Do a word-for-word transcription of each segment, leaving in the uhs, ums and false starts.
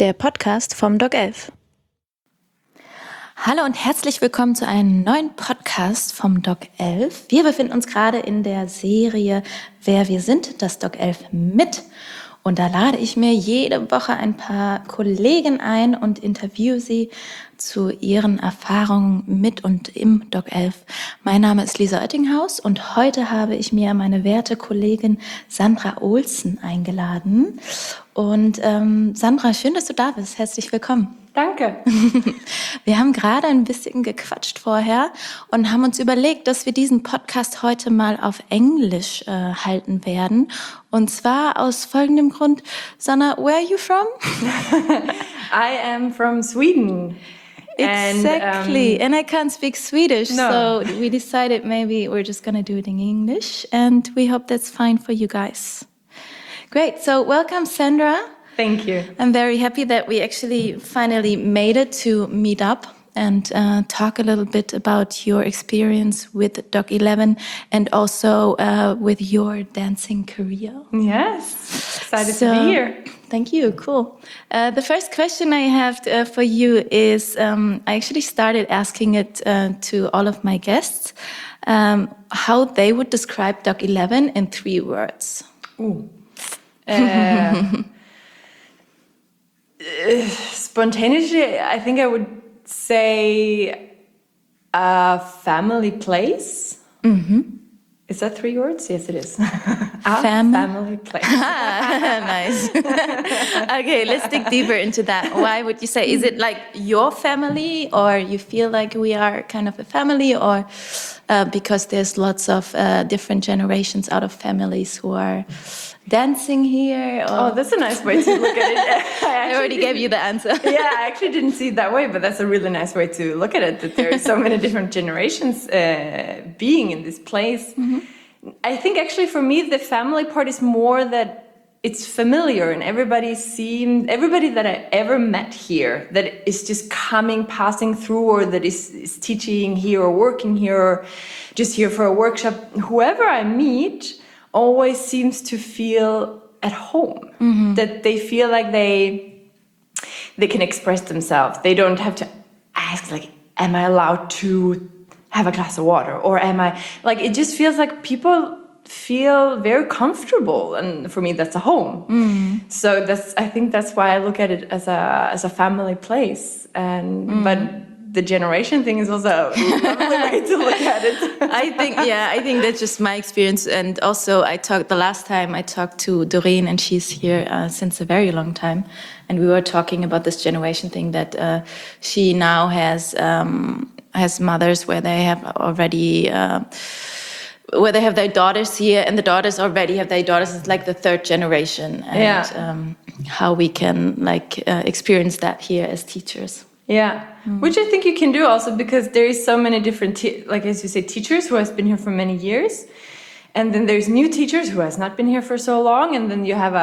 der Podcast vom Doc elf. Hallo und herzlich willkommen zu einem neuen Podcast vom Doc elf. Wir befinden uns gerade in der Serie Wer wir sind, das Doc elf mit. Und da lade ich mir jede Woche ein paar Kollegen ein und interviewe sie zu ihren Erfahrungen mit und im Doc elf. Mein Name ist Lisa Oettinghaus und heute habe ich mir meine werte Kollegin Sandra Olsen eingeladen. Und ähm, Sandra, schön, dass du da bist. Herzlich willkommen. Danke. Wir haben gerade ein bisschen gequatscht vorher und haben uns überlegt, dass wir diesen Podcast heute mal auf Englisch äh, halten werden. Und zwar aus folgendem Grund. Sandra, where are you from? I am from Sweden. Exactly. And, um, and I can't speak Swedish, no. so we decided maybe we're just going to do it in English. And we hope that's fine for you guys. Great. So welcome, Sandra. Thank you. I'm very happy that we actually finally made it to meet up and uh, talk a little bit about your experience with Doc eleven and also uh, with your dancing career. Yes, excited so, to be here. Thank you, cool. Uh, the first question I have uh, for you is, um, I actually started asking it uh, to all of my guests, um, how they would describe Doc eleven in three words. Ooh. Uh, Uh, spontaneously, I think I would say a family place. Mm-hmm. Is that three words? Yes, it is. a Fam- family place. Nice. Okay, let's dig deeper into that. Why would you say? Is it like your family, or you feel like we are kind of a family, or uh, because there's lots of uh, different generations out of families who are dancing here? Or... Oh, that's a nice way to look at it. I, I already gave you the answer. Yeah, I actually didn't see it that way, but that's a really nice way to look at it, that there are so many different generations uh, being in this place. Mm-hmm. I think actually for me, the family part is more that it's familiar, and everybody seemed, everybody that I ever met here that is just coming, passing through, or that is, is teaching here or working here, or just here for a workshop, whoever I meet always seems to feel at home, mm-hmm. that they feel like they they can express themselves. They don't have to ask, like, am I allowed to have a glass of water? Or am I, like, it just feels like people feel very comfortable. And for me, that's a home. Mm-hmm. So that's, I think that's why I look at it as a as a family place. And mm-hmm. but the generation thing is also a lovely way to look at it. I think, yeah, I think that's just my experience. And also I talked, the last time I talked to Doreen, and she's here uh, since a very long time. And we were talking about this generation thing, that uh, she now has um, has mothers where they have already, uh, where they have their daughters here, and the daughters already have their daughters. It's like the third generation. And yeah. um, how we can like uh, experience that here as teachers. Yeah, mm. Which I think you can do also, because there is so many different, te- like as you say, teachers who has been here for many years, and then there's new teachers who has not been here for so long, and then you have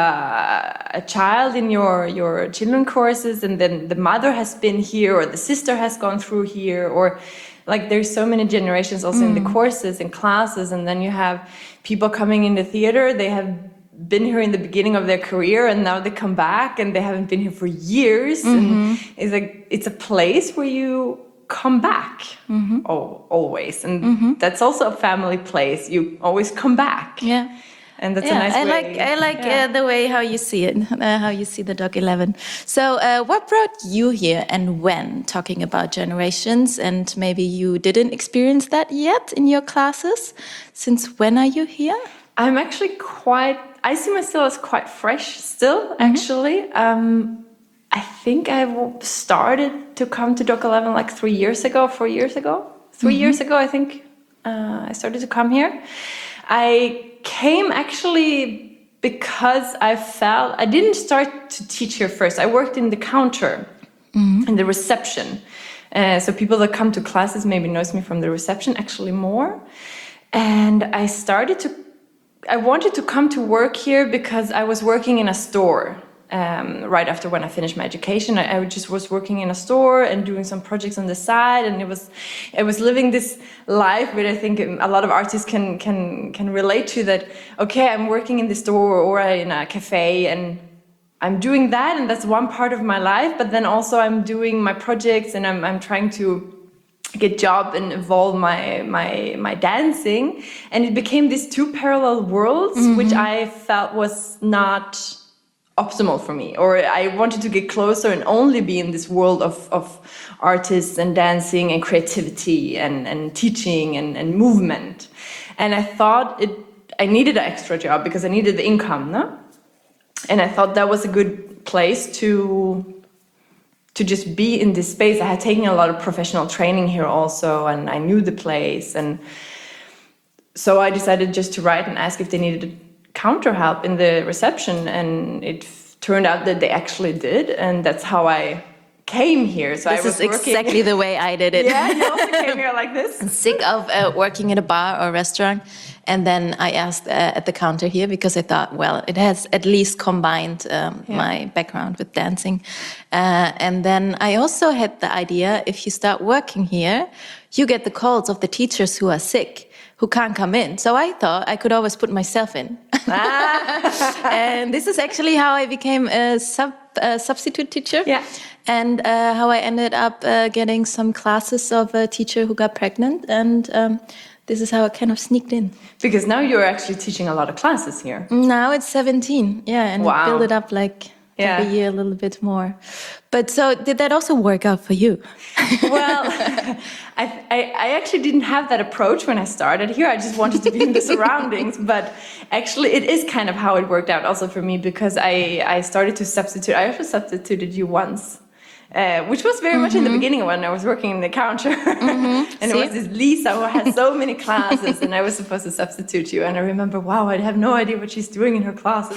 a a child in your your children courses, and then the mother has been here, or the sister has gone through here, or like there's so many generations also mm. in the courses and classes, and then you have people coming in the theater. They have been here in the beginning of their career, and now they come back and they haven't been here for years. Mm-hmm. And it's like, it's a place where you come back mm-hmm. oh, always. And mm-hmm. that's also a family place. You always come back. Yeah. And that's yeah, a nice I way. Like, I like yeah. uh, the way how you see it, uh, how you see the Doc eleven. So uh, what brought you here and when, talking about generations, and maybe you didn't experience that yet in your classes? Since when are you here? I'm actually quite, I see myself as quite fresh still, mm-hmm. actually. Um, I think I started to come to Doc eleven like three years ago, four years ago. Three mm-hmm. years ago, I think, uh, I started to come here. I came actually because I felt, I didn't start to teach here first. I worked in the counter, mm-hmm. in the reception. Uh, so people that come to classes maybe knows me from the reception actually more. And I started to I wanted to come to work here because I was working in a store um, right after when I finished my education. I, I just was working in a store and doing some projects on the side, and it was, I was living this life where I think a lot of artists can can can relate to that. Okay, I'm working in the store or in a cafe, and I'm doing that, and that's one part of my life. But then also I'm doing my projects, and I'm I'm trying to get job and evolve my my my dancing, and it became these two parallel worlds, mm-hmm. which I felt was not optimal for me, or I wanted to get closer and only be in this world of of artists and dancing and creativity and and teaching and and movement, and I thought it I needed an extra job because I needed the income, no? And I thought that was a good place to to just be in this space. I had taken a lot of professional training here also, and I knew the place. And so I decided just to write and ask if they needed counter help in the reception. And it f- turned out that they actually did. And that's how I came here. So this I was is working... exactly the way I did it. Yeah, you also came here like this? I'm sick of uh, working at a bar or restaurant. And then I asked uh, at the counter here because I thought, well, it has at least combined um, yeah. my background with dancing. Uh, and then I also had the idea, if you start working here, you get the calls of the teachers who are sick, who can't come in. So I thought I could always put myself in. Ah. And this is actually how I became a sub, uh, substitute teacher. Yeah. And uh, how I ended up uh, getting some classes of a teacher who got pregnant. And um, this is how I kind of sneaked in. Because now you're actually teaching a lot of classes here. Now it's seventeen, yeah, and wow. build it up like yeah. every year a little bit more. But so did that also work out for you? Well, I, I, I actually didn't have that approach when I started here. I just wanted to be in the surroundings. But actually, it is kind of how it worked out also for me, because I, I started to substitute. I also substituted you once. Uh, which was very mm-hmm. much in the beginning when I was working in the counter. Mm-hmm. And See? It was this Lisa who had so many classes, and I was supposed to substitute you. And I remember, wow, I have no idea what she's doing in her classes.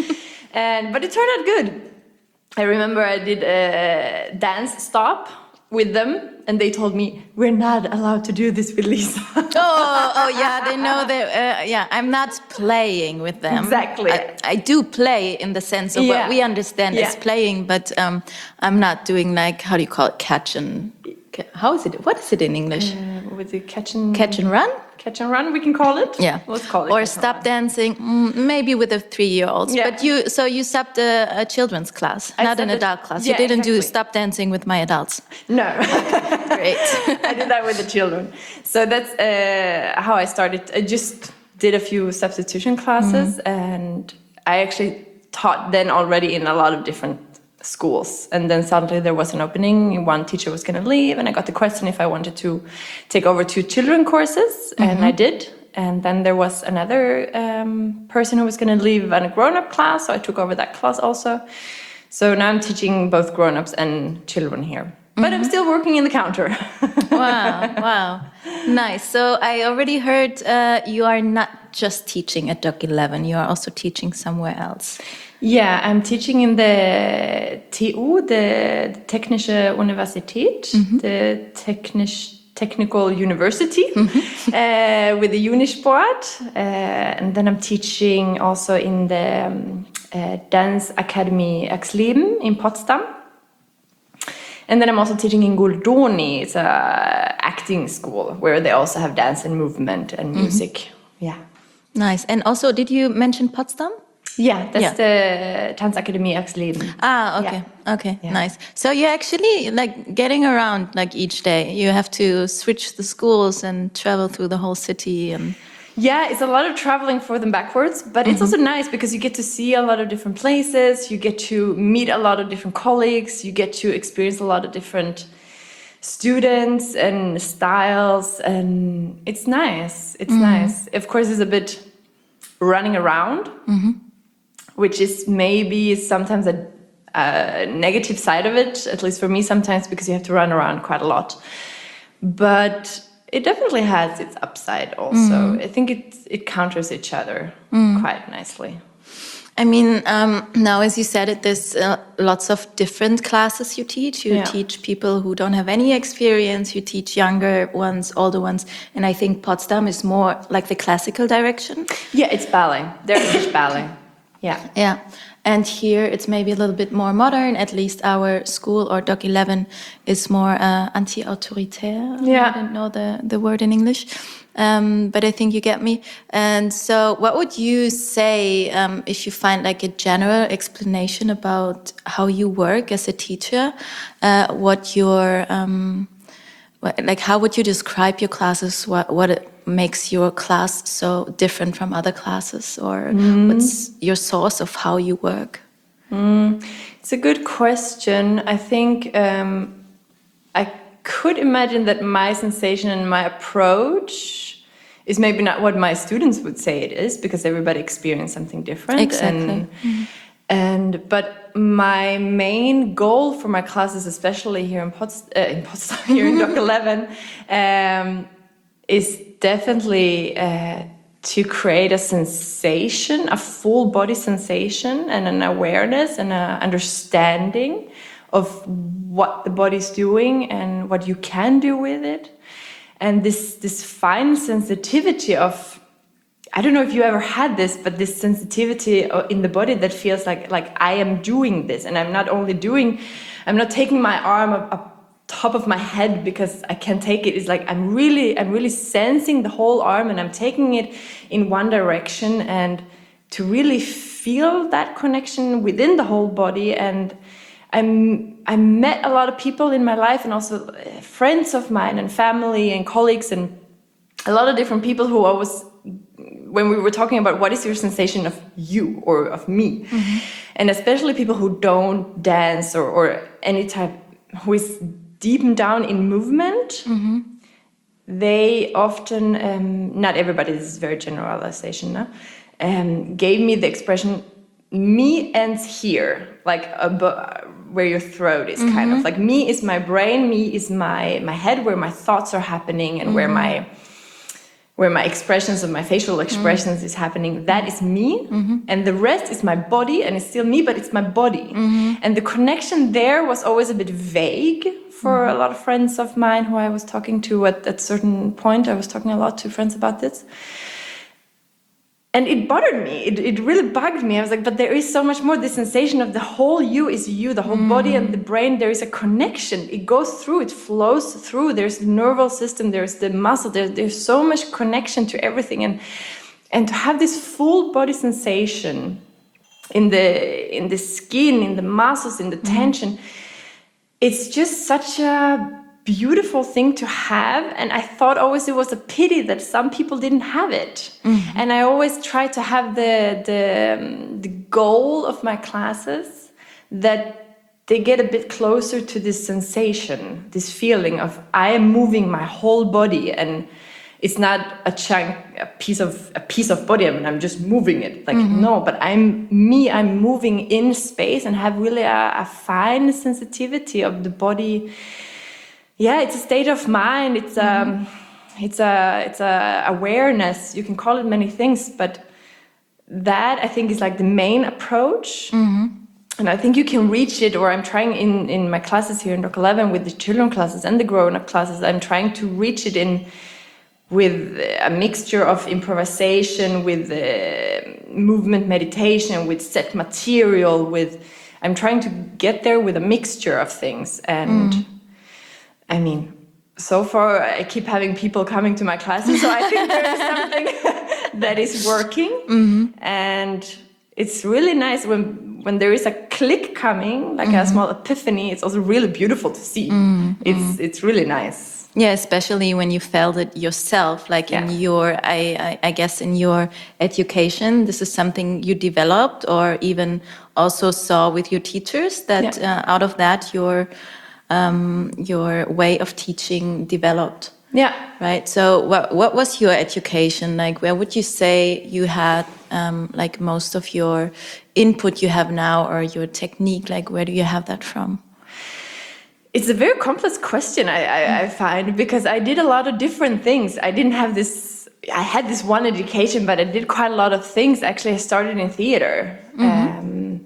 and But it turned out good. I remember I did a dance stop with them, and they told me, we're not allowed to do this with Lisa. oh, oh yeah, they know that, uh, yeah, I'm not playing with them. Exactly. I, I do play in the sense of yeah. what we understand yeah. as playing, but um, I'm not doing like, how do you call it, catch and, how is it, what is it in English? Uh, with the catch and... Catch and run? Catch and run, we can call it. Yeah, let's call it. Or stop dancing, mm, maybe with the three-year-olds. Yeah. But you, so you stopped a, a children's class, I not an adult class. Yeah, you didn't exactly. do stop dancing with my adults. No, great. I did that with the children. So that's uh, how I started. I just did a few substitution classes, mm. and I actually taught then already in a lot of different schools. And then suddenly there was an opening, one teacher was going to leave, and I got the question if I wanted to take over two children courses, mm-hmm. and I did. And then there was another um, person who was going to leave on a grown-up class, so I took over that class also. So now I'm teaching both grown-ups and children here. Mm-hmm. But I'm still working in the counter. Wow, wow. Nice. So I already heard uh, you are not just teaching at Doc eleven, you are also teaching somewhere else. Yeah, I'm teaching in the T U, the Technische Universität, mm-hmm. the Technisch, Technical University, mm-hmm. uh, with the Unisport. Uh, and then I'm teaching also in the um, uh, Dance Academy Axleben in Potsdam. And then I'm also teaching in Goldoni. It's a acting school where they also have dance and movement and music. Mm-hmm. Yeah. Nice. And also, did you mention Potsdam? Yeah, that's yeah. the Tanzakademie Axleben. Ah, okay, yeah. okay, yeah. Nice. So you're actually like getting around like each day. You have to switch the schools and travel through the whole city and... Yeah, it's a lot of traveling forth and backwards, but it's mm-hmm. also nice because you get to see a lot of different places, you get to meet a lot of different colleagues, you get to experience a lot of different students and styles, and it's nice. It's mm-hmm. nice. Of course, it's a bit running around, mm-hmm. which is maybe sometimes a, a negative side of it, at least for me sometimes, because you have to run around quite a lot. But it definitely has its upside also. Mm. I think it it counters each other mm. quite nicely. I mean, um, now as you said it, there's uh, lots of different classes you teach. You yeah. teach people who don't have any experience. You teach younger ones, older ones. And I think Potsdam is more like the classical direction. Yeah, it's ballet. They're teach ballet. Yeah. Yeah. And here it's maybe a little bit more modern. At least our school or Doc eleven is more uh, anti-autoritaire. Yeah. I don't know the, the word in English. Um, but I think you get me. And so what would you say um, if you find like a general explanation about how you work as a teacher? Uh, what your, um, what, like how would you describe your classes? What, what it makes your class so different from other classes? Or mm. what's your source of how you work? Mm. It's a good question. I think um, I could imagine that my sensation and my approach is maybe not what my students would say it is, because everybody experiences something different. Exactly. And, mm-hmm. and but my main goal for my classes, especially here in Potsdam, uh, in Potsdam, here in Doc eleven, um, is definitely uh, to create a sensation, a full body sensation, and an awareness and an understanding of what the body's doing and what you can do with it. And this this fine sensitivity of, I don't know if you ever had this, but this sensitivity in the body that feels like like I am doing this, and I'm not only doing, I'm not taking my arm up, up top of my head because I can't take it. It's like I'm really I'm really sensing the whole arm, and I'm taking it in one direction, and to really feel that connection within the whole body. And I'm, I met a lot of people in my life, and also friends of mine and family and colleagues, and a lot of different people who always, when we were talking about what is your sensation of you or of me, mm-hmm. and especially people who don't dance or, or any type, who is deep down in movement, mm-hmm. they often, um, not everybody, this is very generalization now, um, gave me the expression, me ends here, like above, where your throat is, mm-hmm. kind of like me is my brain, me is my my head, where my thoughts are happening, and mm-hmm. where my where my expressions of my facial expressions mm-hmm. is happening. That is me, mm-hmm. and the rest is my body, and it's still me, but it's my body. Mm-hmm. And the connection there was always a bit vague for mm-hmm. a lot of friends of mine who I was talking to at at certain point. I was talking a lot to friends about this. And it bothered me. It, it really bugged me. I was like, but there is so much more. The sensation of the whole you is you, the whole mm. body and the brain. There is a connection. It goes through, it flows through. There's the nervous system, there's the muscle. There, there's so much connection to everything. And and to have this full body sensation in the in the skin, in the muscles, in the mm. tension, it's just such a beautiful thing to have. And I thought always it was a pity that some people didn't have it. Mm-hmm. And I always try to have the the, um, the goal of my classes that they get a bit closer to this sensation, this feeling of I am moving my whole body, and it's not a chunk, a piece of a piece of body. I mean, I'm just moving it. Like mm-hmm. no, but I'm me. I'm moving in space and have really a, a fine sensitivity of the body. Yeah, it's a state of mind. It's mm-hmm. um, it's a it's a awareness. You can call it many things, but that I think is like the main approach. Mm-hmm. And I think you can reach it. Or I'm trying in in my classes here in Doc eleven with the children classes and the grown-up classes. I'm trying to reach it in with a mixture of improvisation, with uh, movement meditation, with set material. With I'm trying to get there with a mixture of things. And mm. I mean, so far I keep having people coming to my classes, so I think there is something that is working. Mm-hmm. And it's really nice when when there is a click coming, like mm-hmm. a small epiphany. It's also really beautiful to see. Mm-hmm. It's it's really nice. Yeah, especially when you felt it yourself, like yeah. in your, I, I, I guess in your education, this is something you developed or even also saw with your teachers, that yeah. uh, out of that your um, your way of teaching developed. Yeah. Right. So what what was your education like? Where would you say you had um, like most of your input you have now, or your technique? Like, where do you have that from? It's a very complex question, I, I, I find, because I did a lot of different things. I didn't have this, I had this one education, but I did quite a lot of things. Actually, I started in theater. Mm-hmm. Um,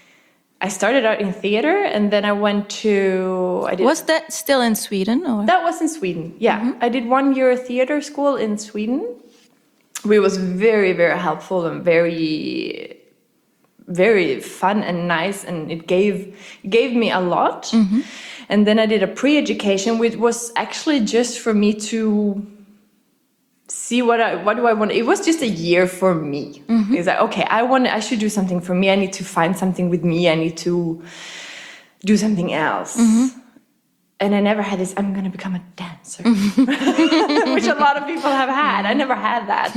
I started out in theater, and then I went to... I did, was that still in Sweden? Or? That was in Sweden, yeah. Mm-hmm. I did one year theater school in Sweden, which was very, very helpful and very... very fun and nice, and it gave gave me a lot. Mm-hmm. And then I did a pre-education, which was actually just for me to see what I what do I want. It was just a year for me. Mm-hmm. It's like, okay, I want I should do something for me. I need to find something with me. I need to do something else. Mm-hmm. And I never had this, I'm going to become a dancer, which a lot of people have had. I never had that.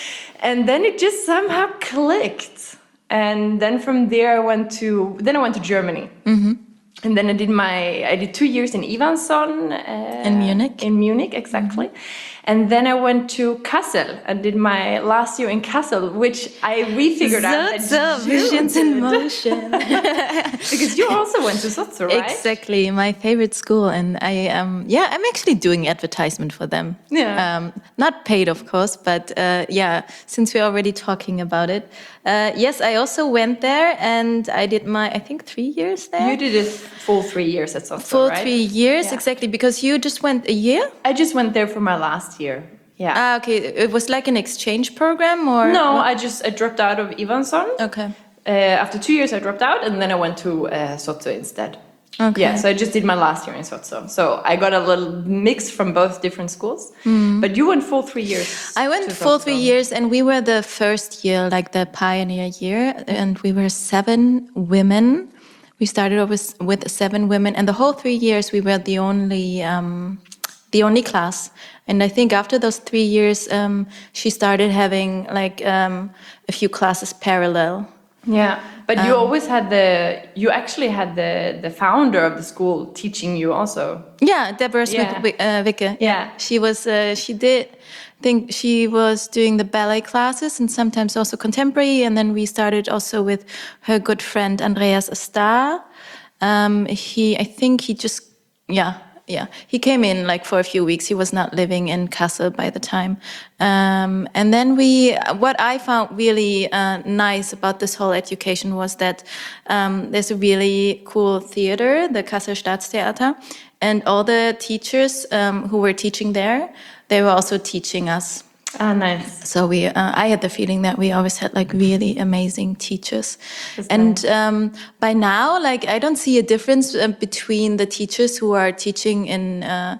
And then it just somehow clicked. And then from there I went to, then I went to Germany. Mm-hmm. And then I did my, I did two years in Ivanson. Uh, in Munich. In Munich, exactly. Mm-hmm. And then I went to Kassel and did my last year in Kassel, which I refigured out that So, visions in motion. Because you also went to Sozzo, right? Exactly, my favorite school. And I, um, yeah, I'm actually doing advertisement for them. Yeah. Um, not paid, of course, but uh, yeah, since we're already talking about it. Uh, yes, I also went there and I did my, I think, three years there. You did it full three years at Sozzo, Full right? three years, Yeah. exactly, because you just went a year? I just went there for my last year. Yeah. Ah, okay. It was like an exchange program, or No, I just I dropped out of Ivanson. Okay. Uh, after two years, I dropped out, and then I went to uh, Sozzo instead. Okay. Yeah, so I just did my last year in Sozzo. So I got a little mix from both different schools. Mm. But you went full three years. I went to full Sozzo. three years, and we were the first year, like the pioneer year, and we were seven women. We started off with, with seven women, and the whole three years we were the only um, the only class. And I think after those three years, um, she started having like um, a few classes parallel. Yeah, but you always had the you actually had the the founder of the school teaching you also. Yeah, Deborah Smith Yeah. uh, Wicke. Yeah. She was, uh, she did, I think she was doing the ballet classes and sometimes also contemporary. And then we started also with her good friend, Andreas Astar. Um, he, I think he just, yeah, yeah. He came in like for a few weeks. He was not living in Kassel by the time. Um, and then we, what I found really uh, nice about this whole education was that um, there's a really cool theater, the Kassel Staatstheater. And all the teachers um, who were teaching there, they were also teaching us. Ah, nice. So we, uh, I had the feeling that we always had like really amazing teachers. That's and nice. um, by now, like I don't see a difference uh, between the teachers who are teaching in uh,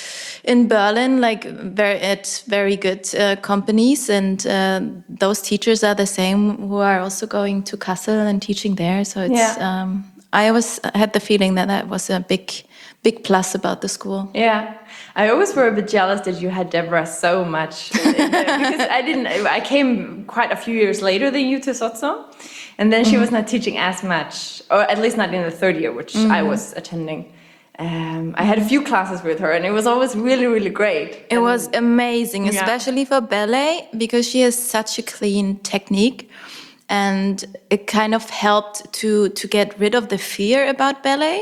in Berlin, like very at very good uh, companies, and uh, those teachers are the same who are also going to Kassel and teaching there. So it's, Yeah. um, I always had the feeling that that was a big. Big plus about the school. Yeah, I always were a bit jealous that you had Deborah so much because I didn't. I came quite a few years later than you to Sozzo, and then she mm-hmm. was not teaching as much, or at least not in the third year, which mm-hmm. I was attending. Um, I had a few classes with her, and it was always really, really great. It and, was amazing, yeah. especially for ballet, because she has such a clean technique, and it kind of helped to to get rid of the fear about ballet.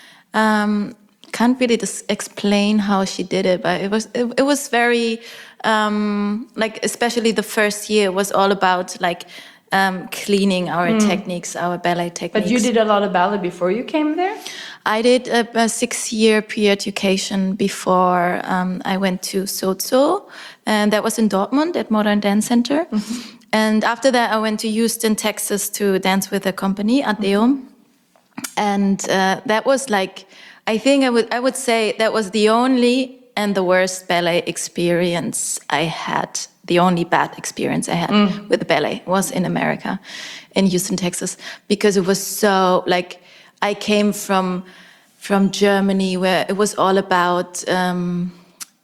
Um, Can't really just explain how she did it, but it was it, it was very um, like especially the first year was all about like um, cleaning our mm. techniques, our ballet techniques. But you did a lot of ballet before you came there? I did a, a six-year pre-education before um, I went to Sozzo, and that was in Dortmund at Modern Dance Center. Mm-hmm. And after that, I went to Houston, Texas, to dance with a company, Adeo, mm-hmm. and uh, that was like. I think I would I would say that was the only and the worst ballet experience I had. The only bad experience I had mm. with ballet was in America, in Houston, Texas, because it was so like I came from from Germany where it was all about um,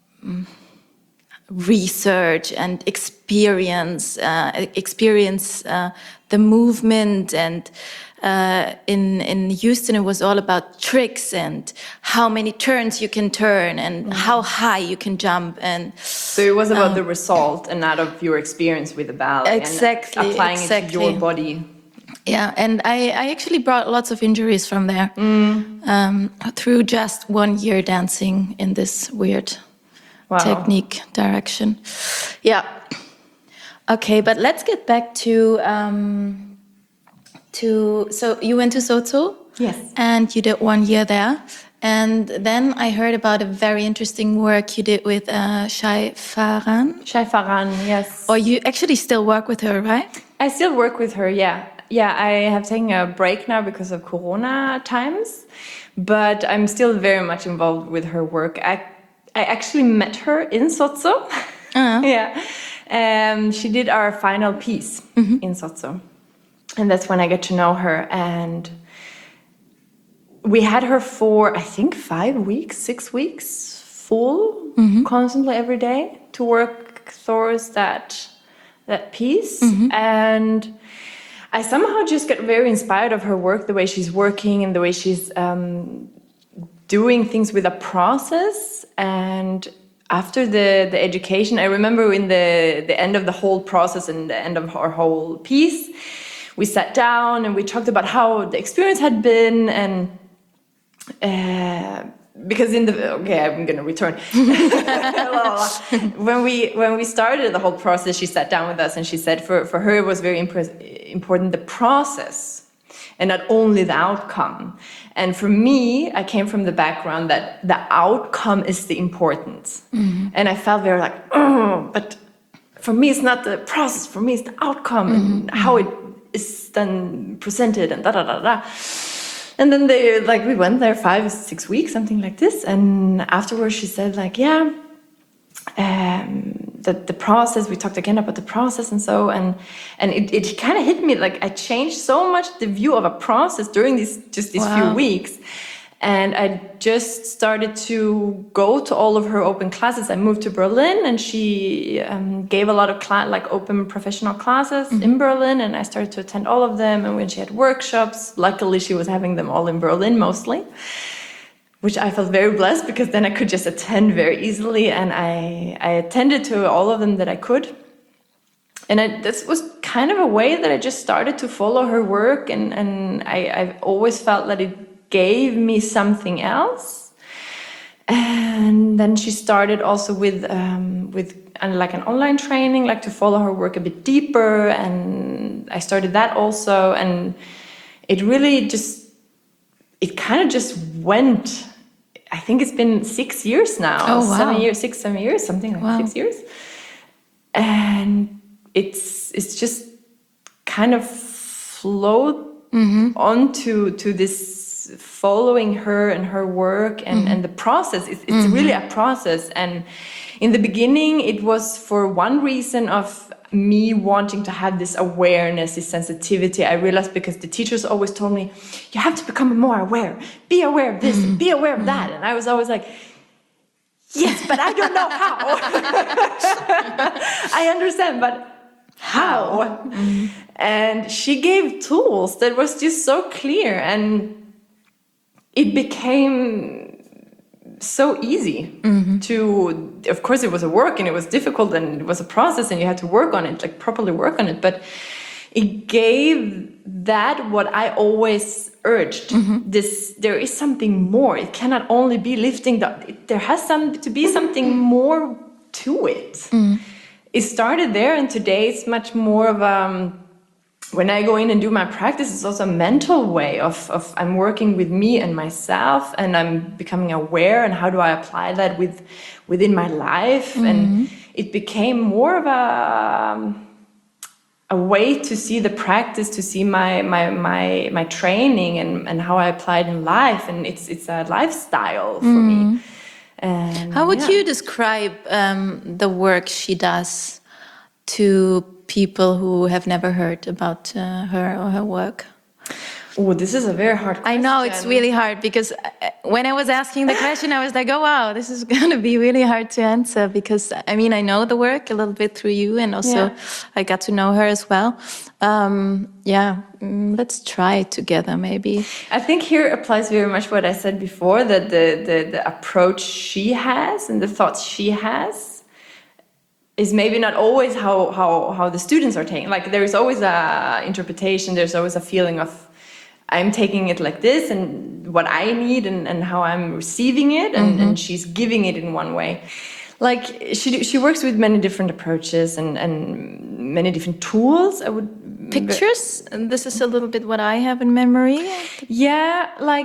research and experience, uh, experience uh, the movement and. Uh, in in Houston, it was all about tricks and how many turns you can turn and mm. how high you can jump. And so it was about um, the result and not of your experience with the ballet. Exactly, and applying exactly. it to your body. Yeah, and I, I actually brought lots of injuries from there mm. um, through just one year dancing in this weird wow. technique direction. Yeah. Okay, but let's get back to. Um, To, so you went to Sozzo? Yes. And you did one year there. And then I heard about a very interesting work you did with uh, Shai Farhan. Shai Farhan, yes. Or you actually still work with her, right? I still work with her, yeah. yeah, I have taken a break now because of Corona times, but I'm still very much involved with her work. I, I actually met her in Sotso. Uh-huh. Yeah. Um, she did our final piece mm-hmm. in Sotso. And that's when I get to know her. And we had her for, I think, five weeks, six weeks, full, mm-hmm. constantly every day to work towards that, that piece. Mm-hmm. And I somehow just got very inspired of her work, the way she's working and the way she's um, doing things with a process. And after the, the education, I remember in the, the end of the whole process and the end of our whole piece, we sat down and we talked about how the experience had been. And uh, because in the, okay, I'm going to return. when we when we started the whole process, she sat down with us and she said for, for her it was very imp- important the process and not only the outcome. And for me, I came from the background that the outcome is the importance. Mm-hmm. And I felt very like, oh, but for me it's not the process, for me it's the outcome mm-hmm. and how it is then presented and da da da da. And then they like we went there five, six weeks, something like this. And afterwards she said like, yeah, um, the the process. We talked again about the process and so and and it, it kind of hit me like I changed so much the view of a process during these just these wow. few weeks. And I just started to go to all of her open classes. I moved to Berlin, and she um, gave a lot of cl- like open professional classes mm-hmm. in Berlin, and I started to attend all of them. And when she had workshops, luckily she was having them all in Berlin mostly, which I felt very blessed because then I could just attend very easily. And I, I attended to all of them that I could. And I, this was kind of a way that I just started to follow her work, and, and I, I've always felt that it gave me something else. And then she started also with um, with uh, like an online training, like to follow her work a bit deeper, and I started that also. And it really just it kind of just went. I think it's been six years now, oh, wow. seven years, six, seven years, something like wow. six years, and it's it's just kind of flowed mm-hmm. onto to this. Following her and her work and, mm-hmm. and the process. It's, it's mm-hmm. really a process. And in the beginning, it was for one reason of me wanting to have this awareness, this sensitivity. I realized because the teachers always told me, you have to become more aware. Be aware of this, mm-hmm. be aware of that. And I was always like, yes, but I don't know how. I understand, but how? Mm-hmm. And she gave tools that was just so clear, and it became so easy mm-hmm. to, of course it was a work and it was difficult and it was a process and you had to work on it, like properly work on it, but it gave that what I always urged, mm-hmm. this, there is something more. It cannot only be lifting, the, it, there has some, to be something more to it. Mm-hmm. It started there, and today it's much more of a, when I go in and do my practice, it's also a mental way of, of I'm working with me and myself, and I'm becoming aware, and how do I apply that with within my life. Mm-hmm. And it became more of a a way to see the practice, to see my my my, my training and, and how I apply it in life, and it's it's a lifestyle for mm-hmm. me. And how would yeah. you describe um, the work she does to people who have never heard about uh, her or her work? Oh, this is a very hard question. I know it's really hard, because when I was asking the question, I was like, oh, wow, this is going to be really hard to answer, because, I mean, I know the work a little bit through you, and also yeah. I got to know her as well. Um, yeah, let's try it together, maybe. I think here applies very much what I said before, that the, the, the approach she has and the thoughts she has is maybe not always how, how, how the students are taking. Like, there is always a interpretation, there's always a feeling of, I'm taking it like this and what I need and, and how I'm receiving it, and, mm-hmm. and she's giving it in one way. Like, she she works with many different approaches and, and many different tools. I would Pictures? And this is a little bit what I have in memory. Yeah, like,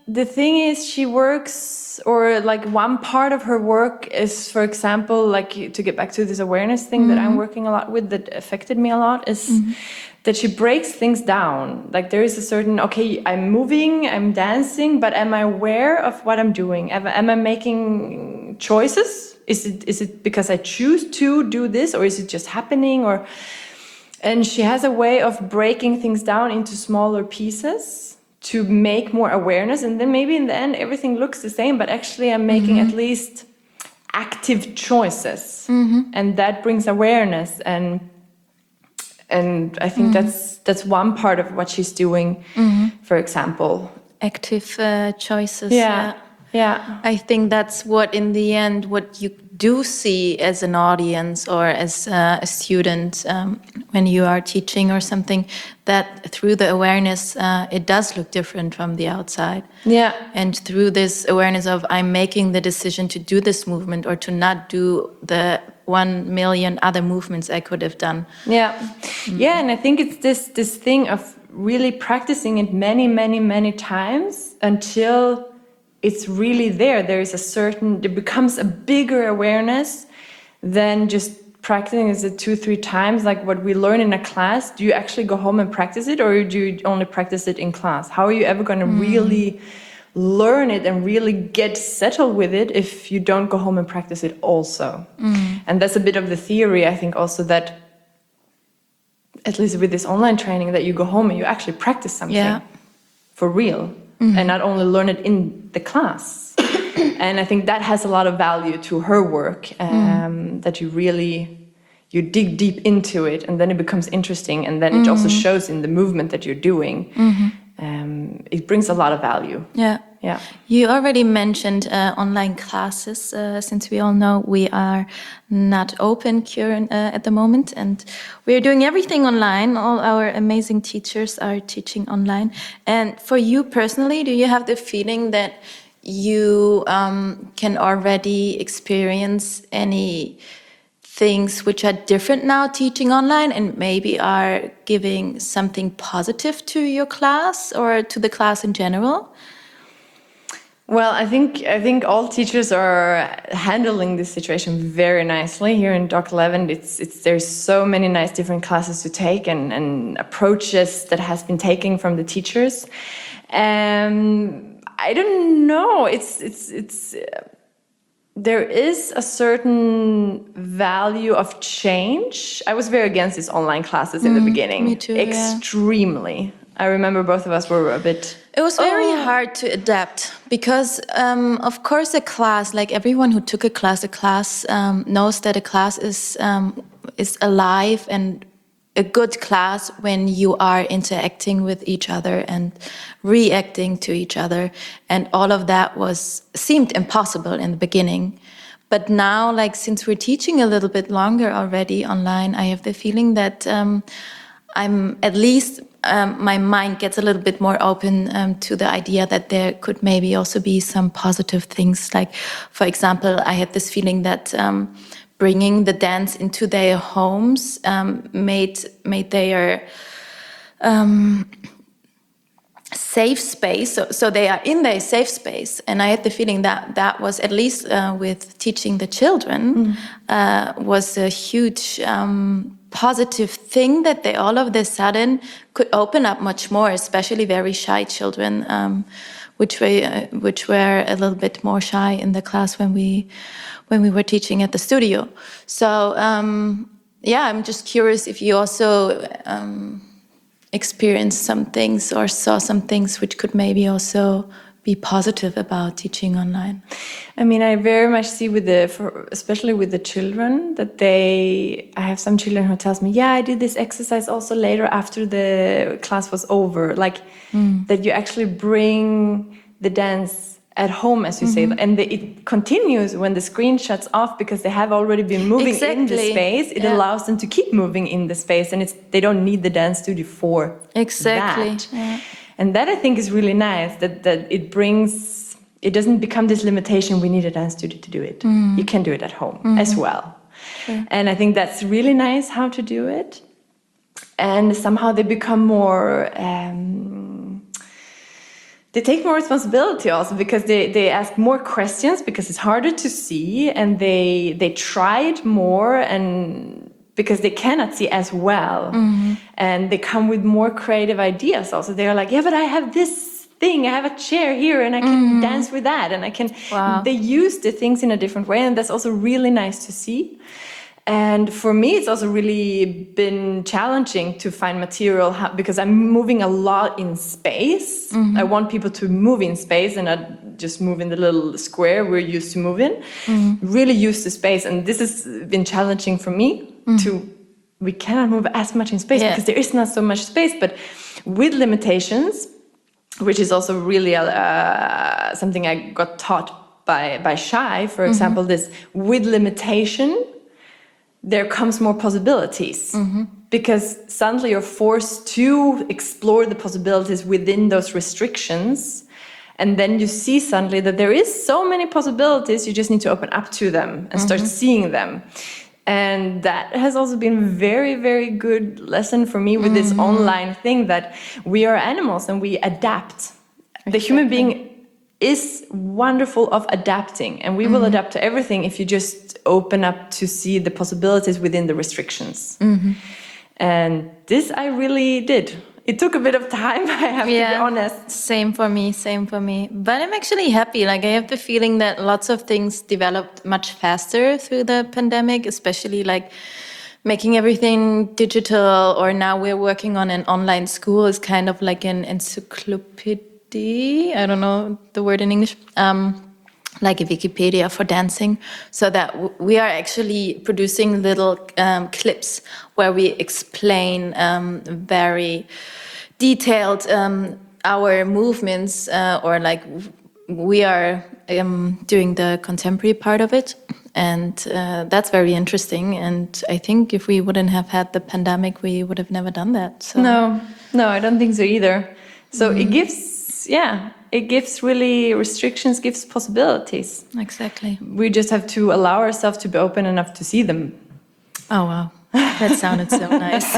the thing is, she works, or like one part of her work is, for example, like to get back to this awareness thing mm-hmm. that I'm working a lot with that affected me a lot is mm-hmm. that she breaks things down. Like there is a certain, okay, I'm moving, I'm dancing, but am I aware of what I'm doing? Am, am I making choices? Is it is it because I choose to do this, or is it just happening? Or and she has a way of breaking things down into smaller pieces to make more awareness, and then maybe in the end everything looks the same, but actually I'm making mm-hmm. at least active choices, mm-hmm. and that brings awareness. And and I think mm-hmm. that's that's one part of what she's doing. Mm-hmm. For example, active uh, choices. Yeah. yeah. Yeah, I think that's what, in the end, what you do see as an audience or as uh, a student um, when you are teaching or something, that through the awareness, uh, it does look different from the outside. Yeah. And through this awareness of I'm making the decision to do this movement or to not do the one million other movements I could have done. Yeah. Mm-hmm. Yeah, and I think it's this this thing of really practicing it many, many, many times until it's really there. There is a certain, there becomes a bigger awareness than just practicing it two, three times, like what we learn in a class. Do you actually go home and practice it, or do you only practice it in class? How are you ever going to mm. really learn it and really get settled with it if you don't go home and practice it also? Mm. And that's a bit of the theory, I think, also, that at least with this online training, that you go home and you actually practice something yeah. for real. Mm-hmm. And not only learn it in the class. And I think that has a lot of value to her work, um, mm. that you really, you dig deep into it, and then it becomes interesting, and then mm-hmm. it also shows in the movement that you're doing. Mm-hmm. Um, it brings a lot of value. Yeah. Yeah. You already mentioned uh, online classes. Uh, since we all know we are not open current, uh, at the moment, and we are doing everything online. All our amazing teachers are teaching online. And for you personally, do you have the feeling that you um, can already experience any things which are different now teaching online, and maybe are giving something positive to your class or to the class in general? Well, I think I think all teachers are handling this situation very nicely here in Doc eleven. It's it's there's so many nice different classes to take, and, and approaches that has been taken from the teachers. Um, I don't know. It's it's it's. Uh, there is a certain value of change. I was very against these online classes in mm, the beginning. Me too. Extremely. Yeah. I remember both of us were a bit... It was very oh. hard to adapt because, um, of course, a class, like everyone who took a class, a class um, knows that a class is um, is alive and a good class when you are interacting with each other and reacting to each other. And all of that was seemed impossible in the beginning. But now, like, since we're teaching a little bit longer already online, I have the feeling that um, I'm at least... Um, my mind gets a little bit more open um, to the idea that there could maybe also be some positive things. Like, for example, I had this feeling that um, bringing the dance into their homes um, made made their um, safe space. So, so they are in their safe space, and I had the feeling that that was, at least uh, with teaching the children, mm. uh, was a huge. Um, positive thing that they all of a sudden could open up much more, especially very shy children, um, which were uh, which were a little bit more shy in the class when we when we were teaching at the studio. So um, yeah, I'm just curious if you also um, experienced some things or saw some things which could maybe also be positive about teaching online. I mean, I very much see with the, for, especially with the children, that they, I have some children who tells me, yeah, I did this exercise also later after the class was over. Like mm. that you actually bring the dance at home, as you mm-hmm. say, and the, it continues when the screen shuts off because they have already been moving exactly. in the space. It yeah. allows them to keep moving in the space, and it's they don't need the dance studio for exactly. that. Yeah. And that I think is really nice, that, that it brings, it doesn't become this limitation, we need a dance studio to do it. Mm. You can do it at home mm. as well. Sure. And I think that's really nice how to do it. And somehow they become more, um, they take more responsibility also because they, they ask more questions because it's harder to see, and they they try it more and because they cannot see as well. Mm-hmm. And they come with more creative ideas also. They're like, yeah, but I have this thing, I have a chair here and I can mm-hmm. dance with that, and I can, wow. they use the things in a different way, and that's also really nice to see. And for me, it's also really been challenging to find material how, because I'm moving a lot in space. Mm-hmm. I want people to move in space and not just move in the little square we're used to move in. Mm-hmm. Really use the space. And this has been challenging for me mm-hmm. to, we cannot move as much in space yeah. because there is not so much space, but with limitations, which is also really uh, something I got taught by, by Shai, for mm-hmm. example, this with limitation, there comes more possibilities mm-hmm. because suddenly you're forced to explore the possibilities within those restrictions. And then you see suddenly that there is so many possibilities, you just need to open up to them and mm-hmm. start seeing them. And that has also been a very, very good lesson for me with mm-hmm. this online thing, that we are animals and we adapt. Exactly. The human being is wonderful of adapting, and we mm-hmm. will adapt to everything if you just open up to see the possibilities within the restrictions. Mm-hmm. And this I really did. It took a bit of time, I have yeah, to be honest. Same for me, same for me. But I'm actually happy. Like, I have the feeling that lots of things developed much faster through the pandemic, especially like making everything digital, or now we're working on an online school is kind of like an encyclopedia. I don't know the word in English, um, like a Wikipedia for dancing, so that w- we are actually producing little um, clips where we explain um, very detailed um, our movements, uh, or like w- we are um, doing the contemporary part of it. And uh, that's very interesting. And I think if we wouldn't have had the pandemic, we would have never done that. So. No, no, I don't think so either. So mm. it gives Yeah, it gives really restrictions, gives possibilities. Exactly. We just have to allow ourselves to be open enough to see them. Oh, wow. That sounded so nice.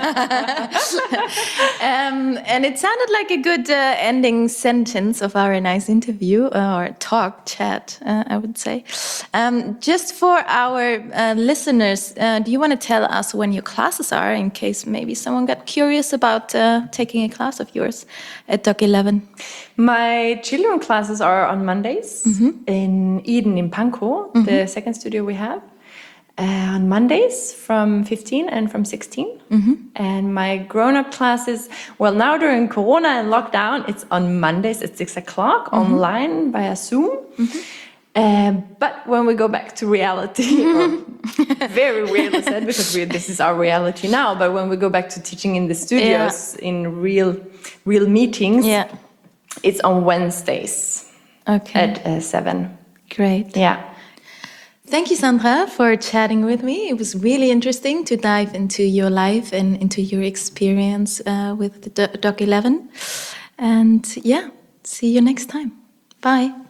um, and it sounded like a good uh, ending sentence of our nice interview, uh, or talk, chat, uh, I would say. Um, just for our uh, listeners, uh, do you want to tell us when your classes are, in case maybe someone got curious about uh, taking a class of yours at Doc eleven? My children classes are on Mondays mm-hmm. in Eden in Pankow, mm-hmm. the second studio we have. Uh, on Mondays from fifteen and from sixteen. Mm-hmm. And my grown-up classes, well, now during Corona and lockdown, it's on Mondays at six o'clock mm-hmm. online via Zoom. Mm-hmm. Uh, but when we go back to reality, very weirdly said, because we, this is our reality now, but when we go back to teaching in the studios, yeah. in real real meetings, yeah. it's on Wednesdays okay. at uh, seven. Great. Yeah. Thank you, Sandra, for chatting with me. It was really interesting to dive into your life and into your experience uh, with the Doc eleven. And yeah, see you next time. Bye.